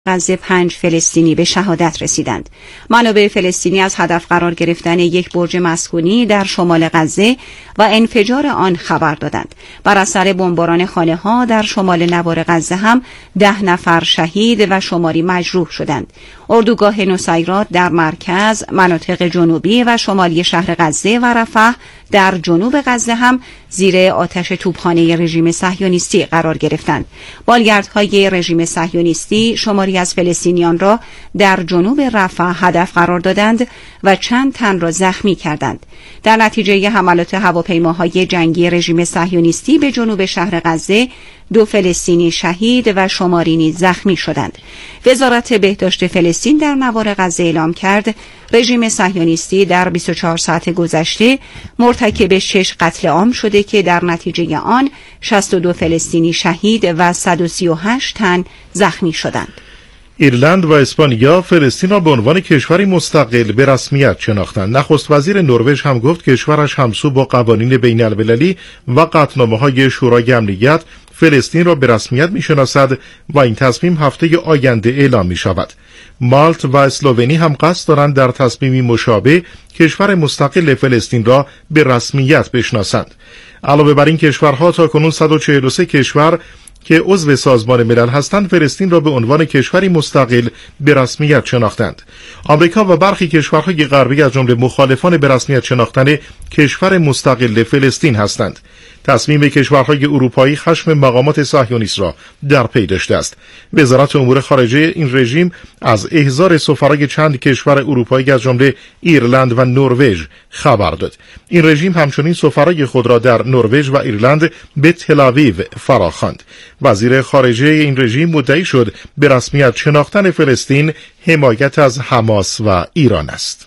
غزه 5 فلسطینی به شهادت رسیدند. منابع فلسطینی از هدف قرار گرفتن یک برج مسکونی در شمال غزه و انفجار آن خبر دادند. بر اثر بمباران خانه‌ها در شمال نوار غزه هم 10 نفر شهید و شماری مجروح شدند. اردوگاه نصیرات در مرکز، مناطق جنوبی و شمالی شهر غزه و رفح در جنوب غزه هم زیر آتش توپخانه رژیم صهیونیستی قرار گرفتند. بالگردهای رژیم صهیونیستی شماری از فلسطینیان را در جنوب رفح هدف قرار دادند و چند تن را زخمی کردند. در نتیجه حملات هواپیماهای جنگی رژیم صهیونیستی به جنوب شهر غزه 2 فلسطینی شهید و شماری نیز زخمی شدند. وزارت بهداشت فلسطین در نوار غزه اعلام کرد رژیم صهیونیستی در 24 ساعت گذشته مرتکب 6 قتل عام شده که در نتیجه آن 62 فلسطینی شهید و 138 تن زخمی شدند. ایرلند و اسپانیا فلسطین را به عنوان کشوری مستقل به رسمیت شناختند. نخست وزیر نروژ هم گفت کشورش همسو با قوانین بین المللی و قطعنامه‌های شورای امنیت فلسطین را به رسمیت می‌شناسد و این تصمیم هفته آینده اعلام می‌شود. مالت و اسلوونی هم قصد دارند در تصمیمی مشابه کشور مستقل فلسطین را به رسمیت بشناسند. علاوه بر این کشورها تاکنون 143 کشور که عضو سازمان ملل هستند فلسطین را به عنوان کشوری مستقل به رسمیت شناختند. آمریکا و برخی کشورهای غربی از جمله مخالفان به رسمیت شناختن کشور مستقل فلسطین هستند. تصمیم کشورهای اروپایی خشم مقامات صهیونیست را در پی داشته است. وزارت امور خارجه این رژیم از احضار سفرای چند کشور اروپایی از جمله ایرلند و نروژ خبر داد. این رژیم همچنین سفرای خود را در نروژ و ایرلند به تل‌آویو فراخواند. وزیر خارجه این رژیم مدعی شد به رسمیت شناختن فلسطین حمایت از حماس و ایران است.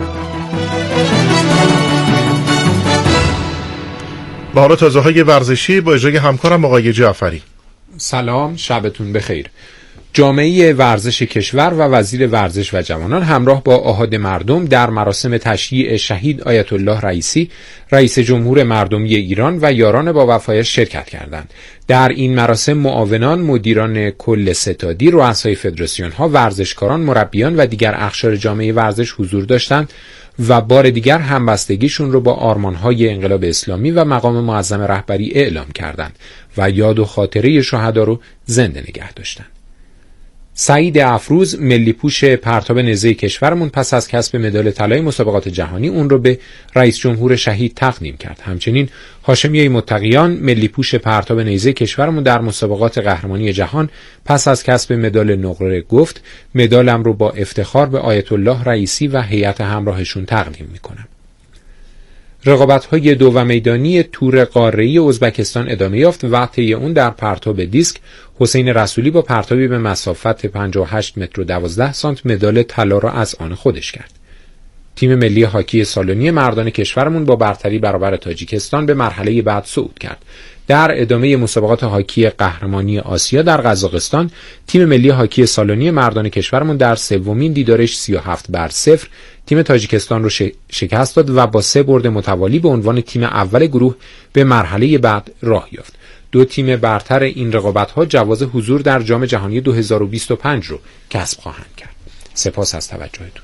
با حالا تازه‌های ورزشی با اجرای همکارم آقای جعفری. سلام، شبتون بخیر. جامعه ورزش کشور و وزیر ورزش و جوانان همراه با احاد مردم در مراسم تشییع شهید آیت الله رئیسی رئیس جمهور مردمی ایران و یاران با وفایش شرکت کردند. در این مراسم معاونان، مدیران کل ستادی، رؤسای فدراسیون‌ها، ورزشکاران، مربیان و دیگر اقشار جامعه ورزش حضور داشتند و بار دیگر همبستگیشون رو با آرمان‌های انقلاب اسلامی و مقام معظم رهبری اعلام کردند و یاد و خاطره شهدا رو زنده نگه داشتند. سعید افروز، ملی پوش پرتاب نیزه کشورمون، پس از کسب مدال طلای مسابقات جهانی اون رو به رئیس جمهور شهید تقدیم کرد. همچنین هاشمیه متقیان، ملی پوش پرتاب نیزه کشورمون، در مسابقات قهرمانی جهان پس از کسب مدال نقره گفت مدالم رو با افتخار به آیت الله رئیسی و هیئت همراهشون تقدیم میکنم. رقابت‌های دو و میدانی تور قاره‌ای ازبکستان ادامه یافت و طی اون در پرتاب دیسک حسین رسولی با پرتابی به مسافت 58 متر و 12 سانت مدال طلا را از آن خودش کرد. تیم ملی هاکی سالنی مردان کشورمون با برتری برابر تاجیکستان به مرحله بعد صعود کرد. در ادامه مسابقات هاکی قهرمانی آسیا در قزاقستان، تیم ملی هاکی سالنی مردان کشورمون در سومین دیدارش 37-0 تیم تاجیکستان رو شکست داد و با 3 برد متوالی به عنوان تیم اول گروه به مرحله بعد راه یافت. 2 تیم برتر این رقابت‌ها جواز حضور در جام جهانی 2025 رو کسب خواهند کرد. سپاس از توجهتون.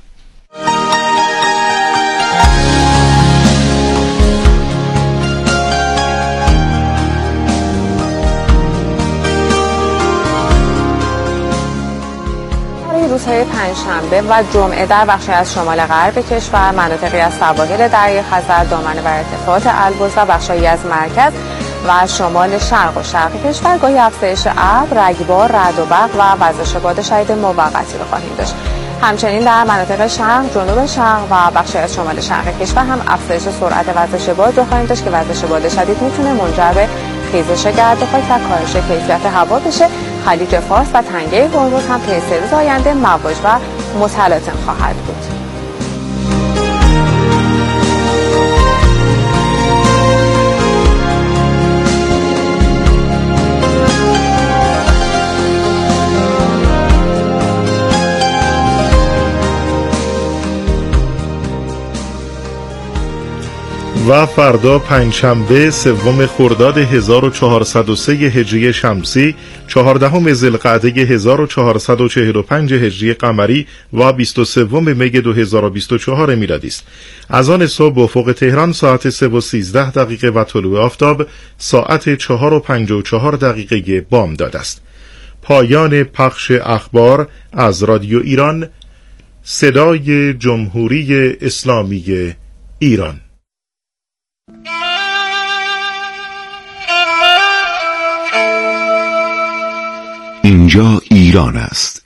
روزهای پنجشنبه و جمعه در بخشی از شمال غرب کشور، مناطقی از سواحل دریای خزر، دامنه بر ارتفاعات البرز و بخشی از مرکز و شمال شرق و شرق کشور گاهی افزایش ابر، رگبار، رعد و برق و وزش باد شدید موقتی رو خواهیم داشت. همچنین در مناطق شرق، جنوب شرق و بخشی از شمال شرق کشور هم افزایش سرعت وزش باد رو خواهیم داشت که وزش باد شدید میتونه منجر به خیزش گرد و خاک و کاهش کیفیت هوا بشه. خلیج فارس و تنگه هرمز هم طی 3 روز آینده مواج و متلاطم خواهد بود. و فردا پنجشنبه 3 خرداد 1403 هجری شمسی 14 ذوالقعده 1445 هجری قمری و 23 می 2024 میلادی است. از آن صبح افق تهران ساعت 3:13 و طلوع آفتاب ساعت 4:54 بامداد است. پایان پخش اخبار از رادیو ایران، صدای جمهوری اسلامی ایران. اینجا ایران است.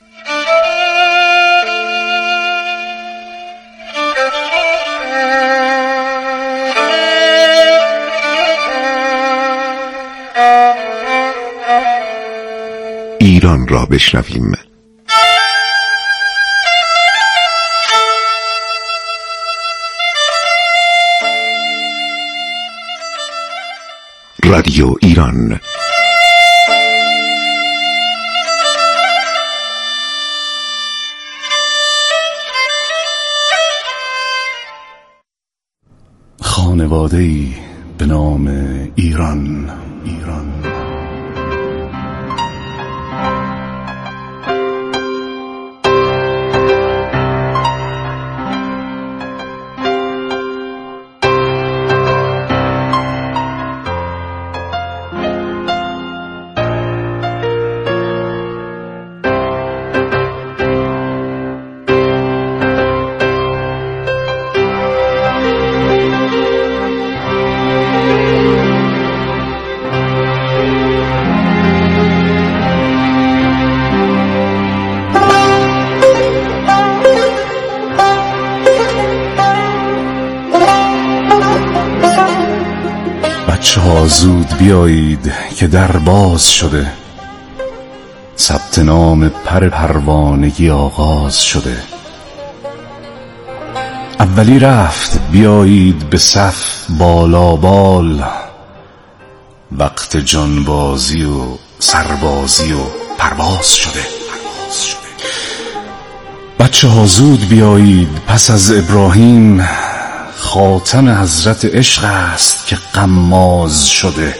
ایران را بشنویم. رادیو ایران. خانواده‌ای به نام ایران. زود بیایید که در باز شده، ثبت نام پروانگی آغاز شده. اولی رفت بیایید به صف بالا بال، وقت جانبازی و سربازی و پرواز شده. بچه ها زود بیایید، پس از ابراهیم خاتم حضرت عشق است که غماز شده.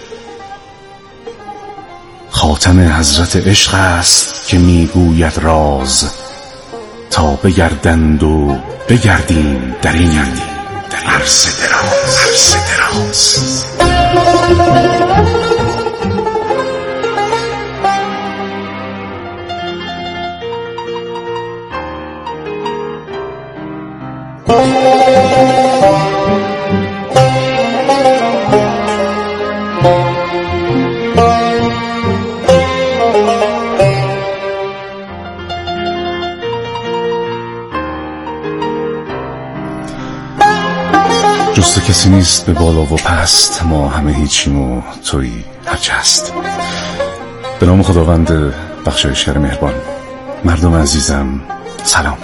خاتم حضرت عشق است که میگوید راز، تا بگردند و بگردیم در این عرصه دراز. جز کسی نیست به بالا و پست، ما همه هیچیم و توی هرچه هست. به نام خداوند بخشایشگر مهربان. مردم عزیزم سلام.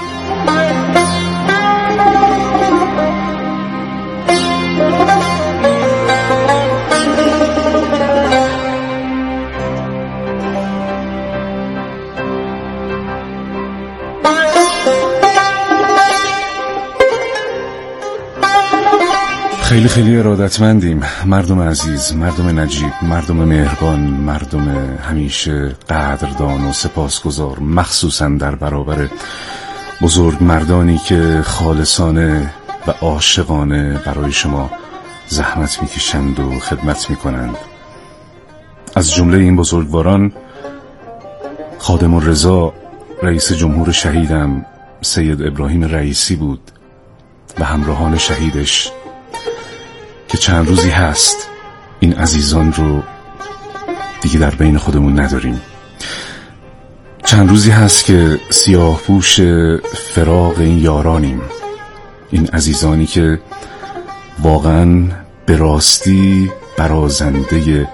خیلی ارادتمندیم مردم عزیز، مردم نجیب، مردم مهربان، مردم همیشه قدردان و سپاسگزار، مخصوصا در برابر بزرگ مردانی که خالصانه و عاشقانه برای شما زحمت میکشند و خدمت میکنند. از جمله این بزرگواران خادم الرضا رئیس جمهور شهیدم سید ابراهیم رئیسی بود و همراهان شهیدش که چند روزی هست این عزیزان رو دیگه در بین خودمون نداریم. چند روزی هست که سیاه پوش فراق این یارانیم، این عزیزانی که واقعا به راستی برازنده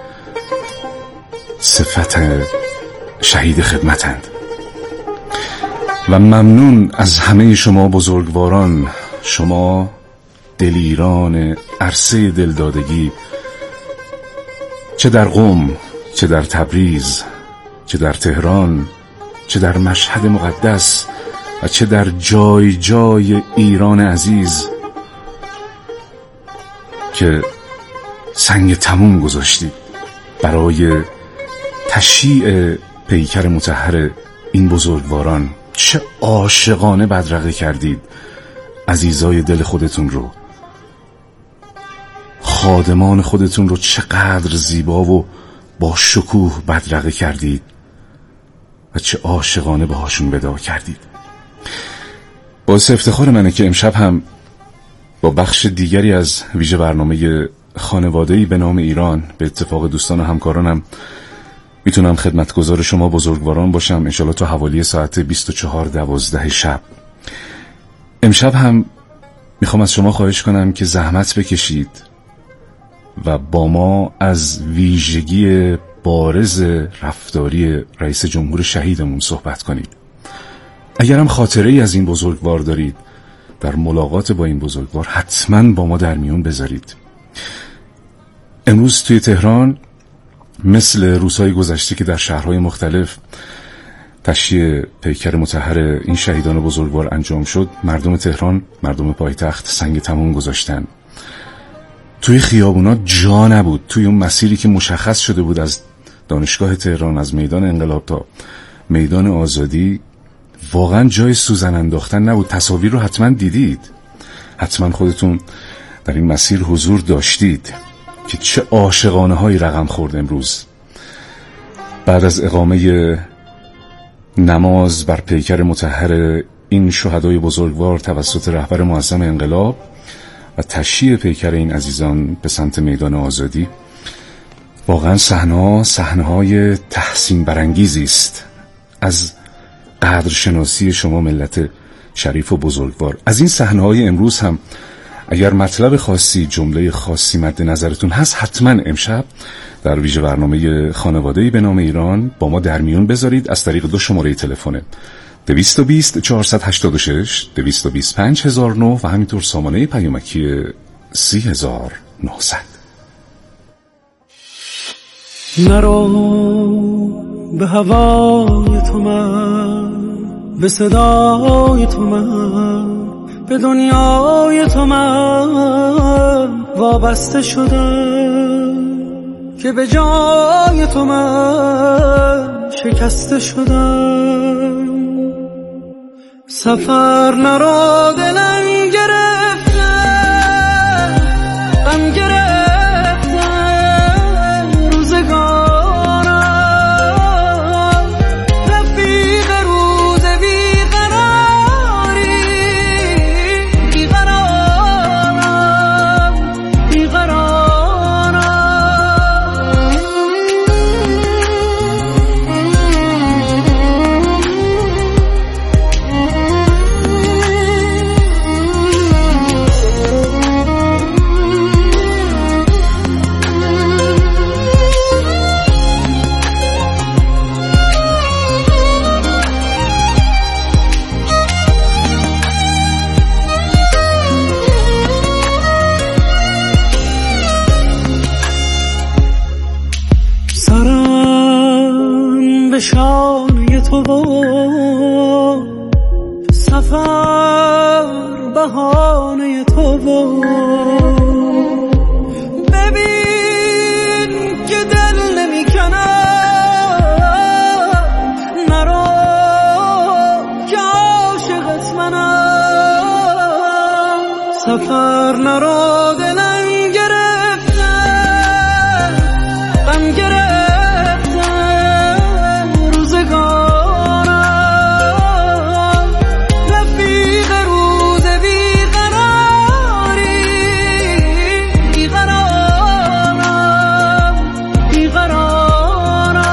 صفت شهید خدمتند. و ممنون از همه شما بزرگواران، شما دلیران عرصه دلدادگی، چه در قم، چه در تبریز، چه در تهران، چه در مشهد مقدس و چه در جای جای ایران عزیز. که سنگ تموم گذاشتید برای تشییع پیکر مطهر این بزرگواران. چه عاشقانه بدرقه کردید عزیزای دل خودتون رو، خادمان خودتون رو چقدر زیبا و با شکوه بدرقه کردید و چه عاشقانه باهاشون ودا کردید. باعث افتخار منه که امشب هم با بخش دیگری از ویژه برنامه خانواده‌ای به نام ایران به اتفاق دوستان و همکارانم میتونم خدمتگزار شما بزرگواران باشم، انشالله تا حوالی ساعت 24:12 شب. امشب هم میخوام از شما خواهش کنم که زحمت بکشید و با ما از ویژگی بارز رفتاری رئیس جمهور شهیدمون صحبت کنید. اگرم خاطره ای از این بزرگوار دارید، در ملاقات با این بزرگوار حتما با ما در میون بذارید. امروز توی تهران مثل روزهای گذشته که در شهرهای مختلف تشییع پیکر مطهر این شهیدان بزرگوار انجام شد، مردم تهران، مردم پایتخت سنگ تموم گذاشتن. توی خیابونا جا نبود. توی اون مسیری که مشخص شده بود از دانشگاه تهران، از میدان انقلاب تا میدان آزادی، واقعا جای سوزن انداختن نبود. تصاویر رو حتما دیدید، حتما خودتون در این مسیر حضور داشتید که چه عاشقانه هایی رقم خورد. امروز بعد از اقامه نماز بر پیکر مطهر این شهدای بزرگوار توسط رهبر معظم انقلاب و تشییع پیکر این عزیزان به سمت میدان آزادی، واقعا صحنه‌های تحسین برانگیزی است از قدرشناسی شما ملت شریف و بزرگوار. از این صحنه‌های امروز هم اگر مطلب خاصی، جمله خاصی مد نظرتون هست، حتما امشب در ویژه برنامه خانواده‌ای به نام ایران با ما در میون بذارید از طریق 2 شماره تلفن 220 486 225 1009 و همینطور سامانه پیامکی 30900. نرو به هوای تو من، به صدای تو من، به دنیای تو من وابسته شدم، که به جای تو من شکسته شدم. سفر نرو دلم گرفته، غم گرفته روزگارم، رفیق روز بیقراری، بیقرارم، بیقرارم. سرم به شانه تو و سفر بهانه تو و ببین که دل نمی کنم، نرو که عاشقت منم. سفر نرو دلم گرفته، غم گرفته روزگارم، رفیق روز بیقراری، بیقرارم، بیقرارم.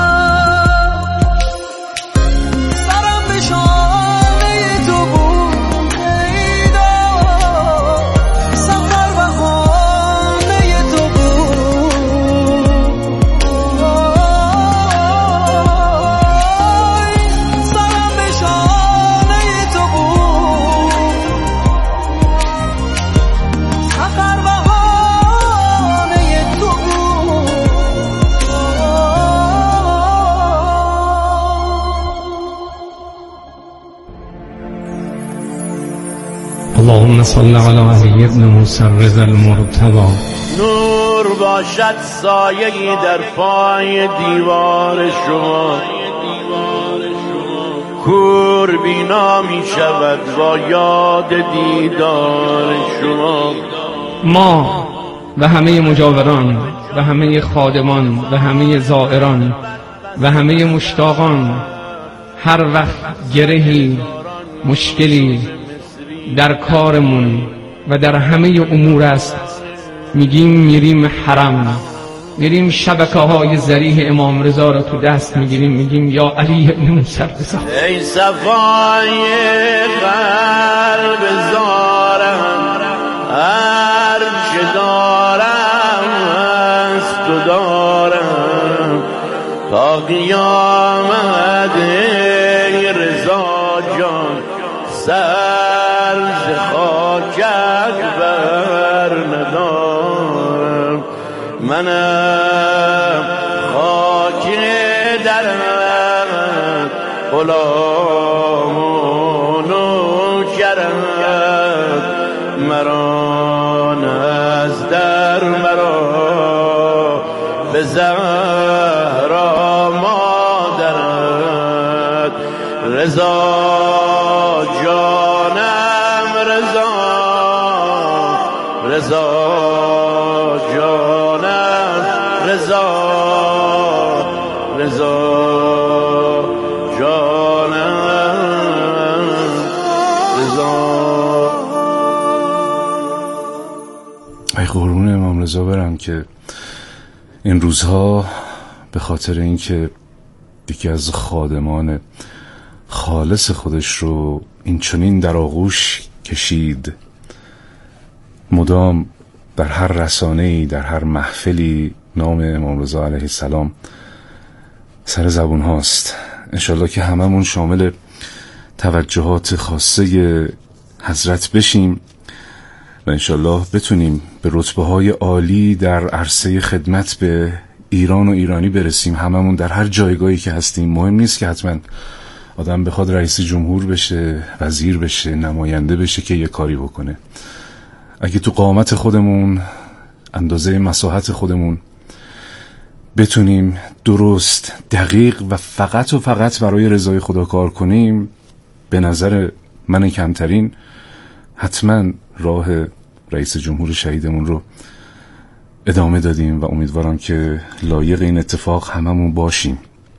سرم به شانه تو بود پیدا، سفر بهانه اللهم صل علی علی ابن موسی الرضا المرتضی. نور باشد سایه‌ای در پای دیوار شما، کور بینا می شود با یاد دیدار شما. ما و همه مجاوران و همه خادمان و همه زائران و همه مشتاقان هر وقت گرهی مشکلی در کارمون و در همه امور است میگیم میریم حرم، میریم شبکه های ذریح امام رضا را تو دست میگیریم، میگیم یا علی ابن موسی رضا. ای صفای قلب زارم، هر چه دارم از تو دارم تا قیامت. ای رضا جان سر ز خاکت بر ندارم، منم خاک درت غلام و نوکرت، مرا از در مرا به زهرا مادرت. رضا جانم رضا، رضا جانم رضا، رضا جانم رضا. ای قربون امام رضا برم که این روزها به خاطر اینکه یکی از خادمان خالص خودش رو این چنین در آغوش کشید، مدام در هر رسانه‌ای در هر محفلی نام امام رضا علیه السلام سر زبون هاست. انشالله که هممون شامل توجهات خاصه حضرت بشیم و انشالله بتونیم به رتبه‌های عالی در عرصه خدمت به ایران و ایرانی برسیم. هممون در هر جایگاهی که هستیم، مهم نیست که حتما آدم بخواد رئیس جمهور بشه، وزیر بشه، نماینده بشه که یه کاری بکنه. اگه تو قامت خودمون، اندازه مساحت خودمون بتونیم درست، دقیق و فقط برای رضای خدا کار کنیم، به نظر من کمترین حتما راه رئیس جمهور شهیدمون رو ادامه دادیم و امیدوارم که لایق این اتفاق هممون باشیم.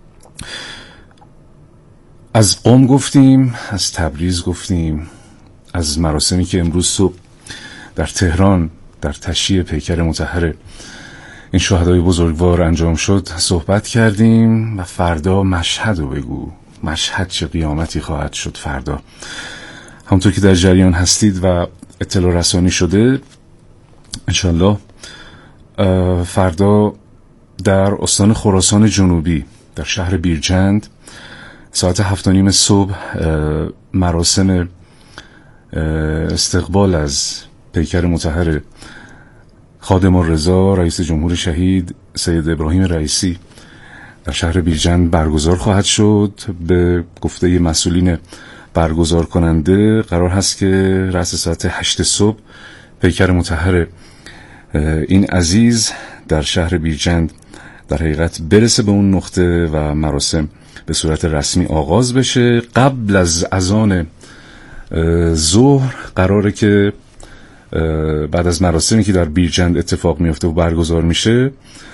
از قم گفتیم، از تبریز گفتیم، از مراسمی که امروز صبح در تهران در تشییع پیکر مطهر این شهدای بزرگوار انجام شد صحبت کردیم و فردا مشهد رو بگو، مشهد چه قیامتی خواهد شد فردا. همونطور که در جریان هستید و اطلاع رسانی شده، انشالله فردا در استان خراسان جنوبی در شهر بیرجند ساعت 7:30 صبح مراسم استقبال از پیکر مطهر خادم الرضا رئیس جمهور شهید سید ابراهیم رئیسی در شهر بیرجند برگزار خواهد شد. به گفته مسئولین برگزار کننده قرار هست که رأس ساعت 8 صبح پیکر مطهر این عزیز در شهر بیرجند در حقیقت برسه به اون نقطه و مراسم به صورت رسمی آغاز بشه. قبل از اذان ظهر قراره که بعد از مراسمی که در بیرجند اتفاق میفته و برگزار میشه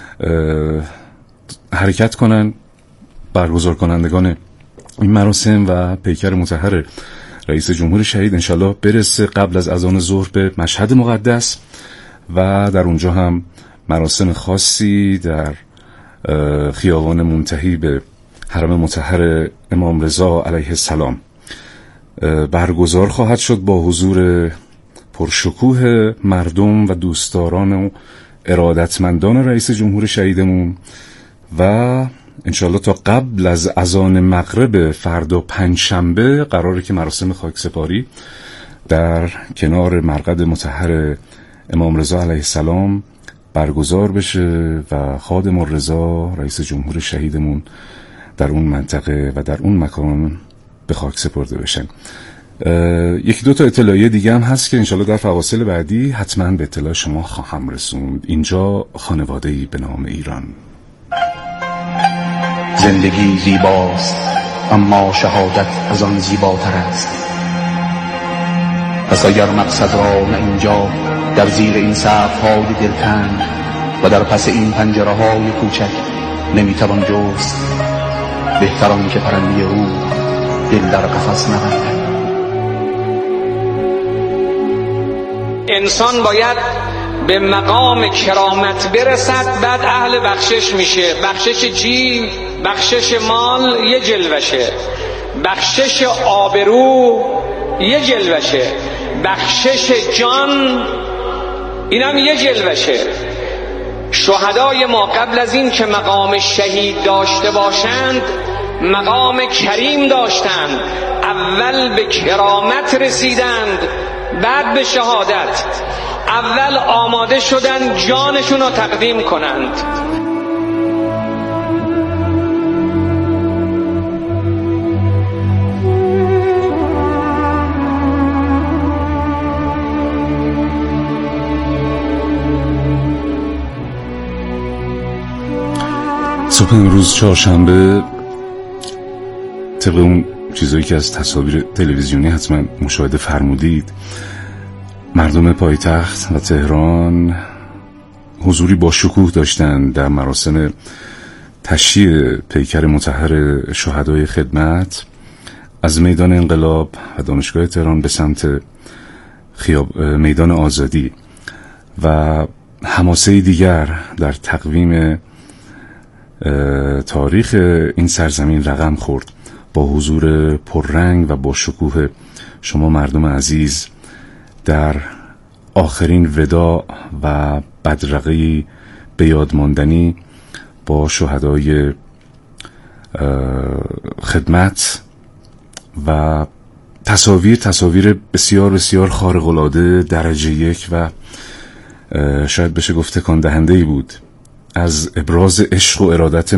حرکت کنن برگزار کنندگان این مراسم و پیکر مطهر رئیس جمهور شهید انشالله برسه قبل از اذان ظهر به مشهد مقدس و در اونجا هم مراسم خاصی در خیابان منتهی به حرم مطهر امام رضا علیه السلام برگزار خواهد شد با حضور پرشکوه مردم و دوستداران و ارادتمندان رئیس جمهور شهیدمون و انشالله تا قبل از اذان مغرب فردا پنجشنبه قراره که مراسم خاکسپاری در کنار مرقد مطهر امام رضا علیه السلام برگزار بشه و خادم الرضا رئیس جمهور شهیدمون در اون منطقه و در اون مکان به خاک سپرده بشن. یکی دو تا اطلاعیه دیگه هم هست که انشالله در فواصل بعدی حتما به اطلاع شما خواهم رسوند. اینجا خانواده‌ای به نام ایران. زندگی زیباست اما شهادت از آن زیباتر است. پس اگر مقصد را نه اینجا در زیر این سقف‌های دلتنگ و در پس این پنجره‌های کوچک نمیتوان جست، بهتر آن که پرنده او دل در قفس نبندد. انسان باید به مقام کرامت برسد، بعد اهل بخشش میشه. بخشش جیم، بخشش مال یه جلوشه، بخشش آبرو یه جلوشه، بخشش جان اینم یه جلوشه. شهدای ما قبل از این که مقام شهید داشته باشند مقام کریم داشتند. اول به کرامت رسیدند بعد به شهادت. اول آماده شدن جانشون رو تقدیم کنند. صبح امروز چهارشنبه، طبق اون چیزایی که از تصاویر تلویزیونی حتما مشاهده فرمودید، مردم پایتخت و تهران حضوری با شکوه داشتند در مراسم تشییع پیکر مطهر شهدای خدمت از میدان انقلاب و دانشگاه تهران به سمت میدان آزادی. و حماسه دیگر در تقویم تاریخ این سرزمین رقم خورد با حضور پررنگ و با شکوه شما مردم عزیز در آخرین وداع و بدرقه‌ای به یاد ماندنی با شهدای خدمت و تصاویر بسیار بسیار خارق‌العاده درجه یک و شاید بشه گفت تکان دهنده‌ای بود از ابراز عشق و ارادت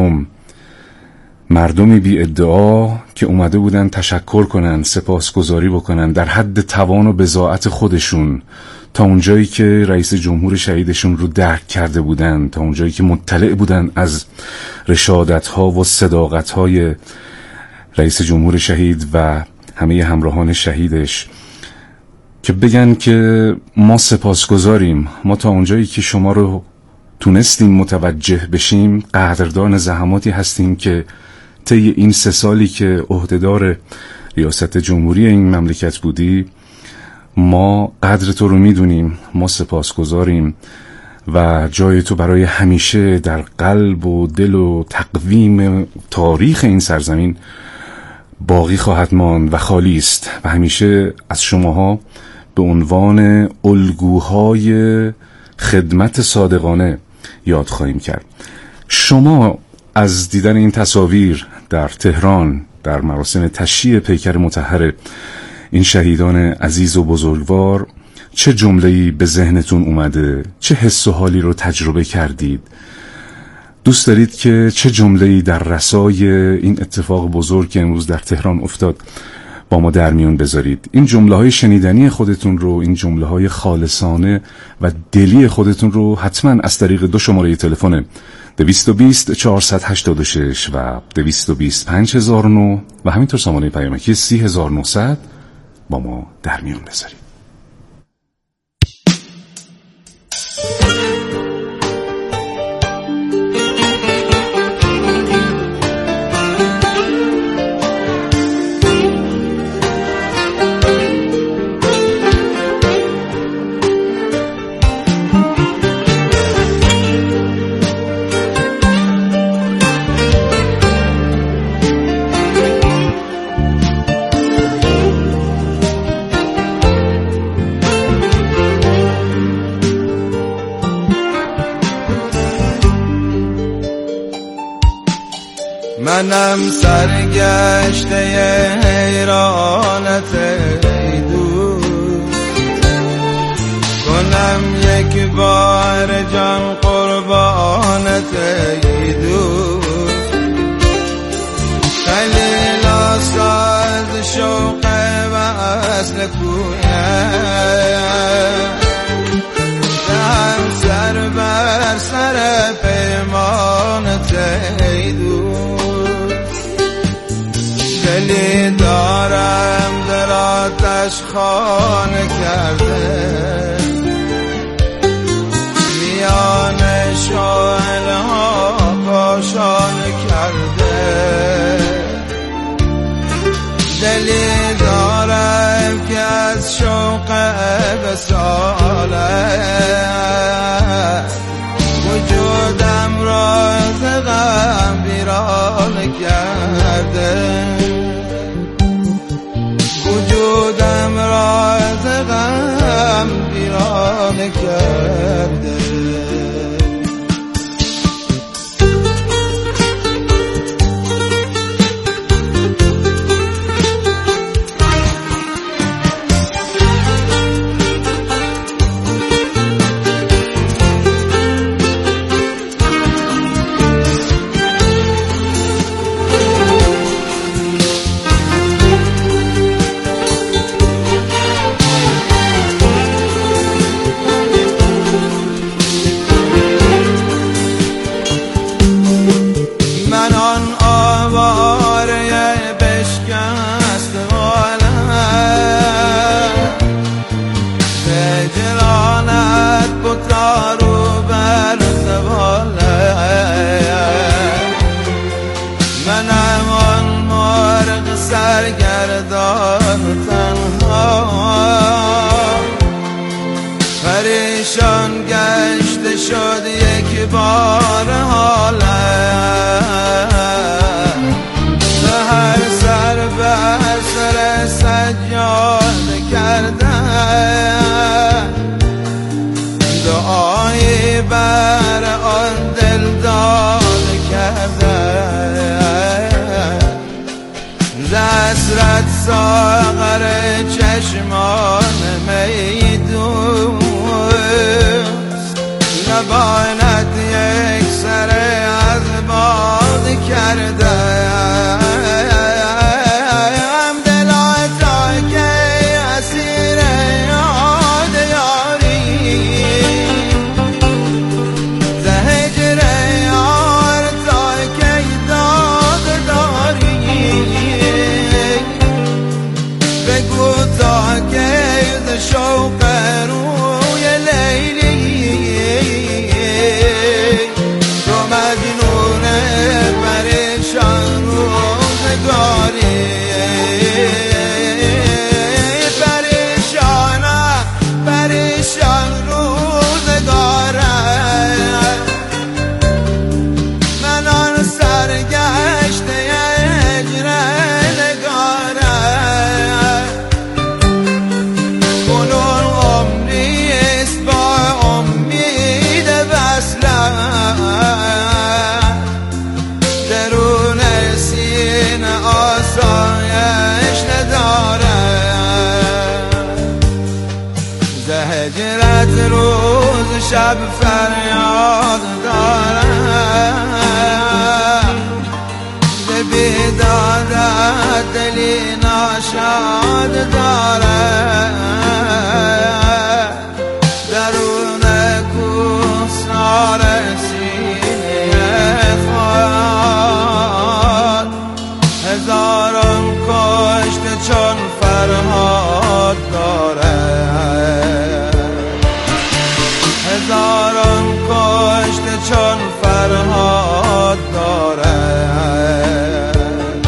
مردمی بی ادعا که اومده بودن تشکر کنن، سپاسگزاری بکنن در حد توان و بضاعت خودشون، تا اونجایی که رئیس جمهور شهیدشون رو درک کرده بودن، تا اونجایی که مطلع بودن از رشادت‌ها و صداقت‌های رئیس جمهور شهید و همه همراهان شهیدش، که بگن که ما سپاسگزاریم، ما تا اونجایی که شما رو تونستیم متوجه بشیم قدردان زحماتی هستیم که طی این 3 سالی که عهدهدار ریاست جمهوری این مملکت بودی ما قدر تو رو میدونیم، ما سپاسگزاریم و جای تو برای همیشه در قلب و دل و تقویم تاریخ این سرزمین باقی خواهد ماند و خالی است و همیشه از شماها به عنوان الگوهای خدمت صادقانه یاد خواهیم کرد. شما از دیدن این تصاویر در تهران در مراسم تشییع پیکر مطهر این شهیدان عزیز و بزرگوار چه جمله‌ای به ذهنتون اومده؟ چه حس و حالی رو تجربه کردید؟ دوست دارید که چه جمله‌ای در رسای این اتفاق بزرگ که امروز در تهران افتاد با ما در میون بذارید؟ این جمله‌های شنیدنی خودتون رو، این جمله‌های خالصانه و دلی خودتون رو حتما از طریق 2 شماره تلفن 220 486 و 220 5009 و همینطور سامانه پیامکی 30900 با ما در میون بذارید. منم سرگشته حیرانت ای دوست، کنم یک بار جان قربانت ای دوست. خیلی لاساز شوق و وصل کویت دهم سر بر سر پیمانت ای دوست دلی دارم در آتش خانه کرده میان شعله ها پاشانه کرده دلی دارم که از شوق وصالت وجودم را از غم ویرانه کرده وجودم را از غم ویرانه کرده پریشان گشته شد یک بار حالم سحر سر بر سر سجاده کردم دعایی بر آن دل داده کردم ز حسرت ساغر چشمان میدوست نباند یک سر از باد کردم دلا تا که اسیر یاد یاری ز هجر یار تا که داغ داری بگو تا که ز شوق روی لیلی تو مجنون پریشان روزگاری پریشان روزگارم من آن سرگشته هجر نگارم کنون عمریست با امید وصلم درون سینه آسایش ندارم ز هجرت روز شب فریاد دارم ز بیدادت دلی ناشاد دارم درون کوهسار سینه خود هزاران کشته چون فرهاد دارم هزاران کشته چون فرهاد دارم.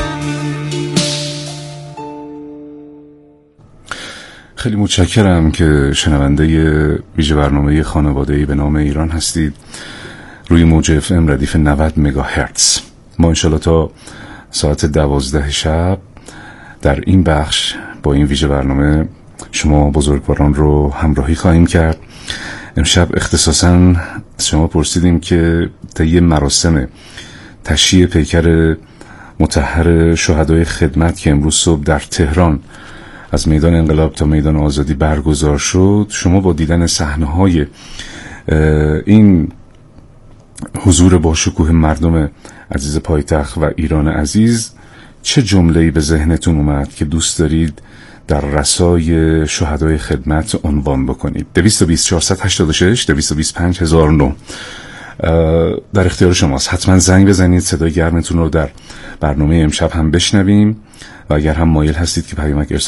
خیلی متشکرم که شنونده ویژه برنامه خانواده‌ای به نام ایران هستید روی موج FM ردیف 90 مگاهرتز. ما انشالله تا ساعت 12 شب در این بخش با این ویژه برنامه شما بزرگواران رو همراهی خواهیم کرد. امشب اختصاصاً از شما پرسیدیم که طی مراسم تشییع پیکر مطهر شهدای خدمت که امروز صبح در تهران از میدان انقلاب تا میدان آزادی برگزار شد، شما با دیدن صحنه‌های این حضور با شکوه مردم عزیز پایتخت و ایران عزیز چه جمله‌ای به ذهنتون اومد که دوست دارید در رسای شهدای خدمت عنوان بکنید. 220 486 225 1009 در اختیار شماست. حتما زنگ بزنید، صدای گرمتون رو در برنامه امشب هم بشنویم و اگر هم مایل هستید که پیامک